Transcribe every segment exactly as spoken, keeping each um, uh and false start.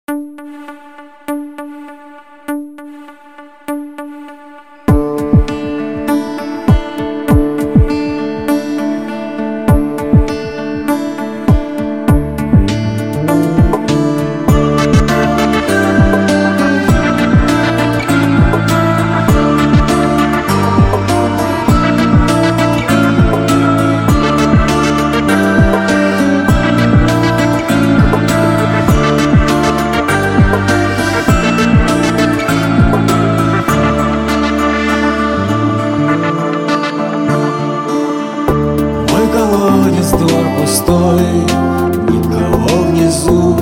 Двор пустой, никого внизу.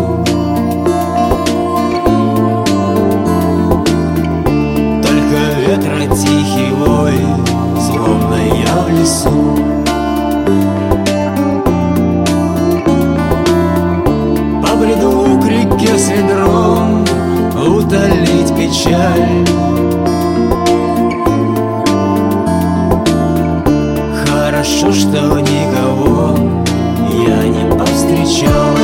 Только ветра тихий вой, словно я в лесу. Побреду к реке с ведром, утолить печаль. Хорошо, что никого я не повстречал.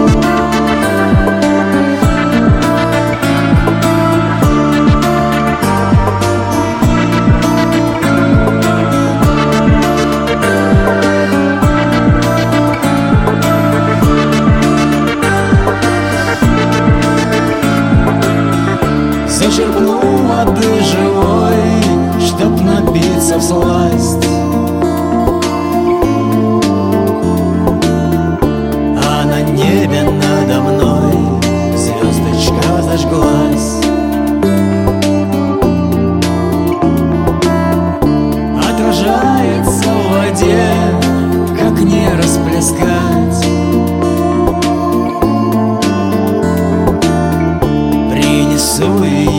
Зачерпну воды живой, чтоб напиться всласть. Небе надо мной звездочка зажглась. Отражается в воде, как не расплескать. Принесу ее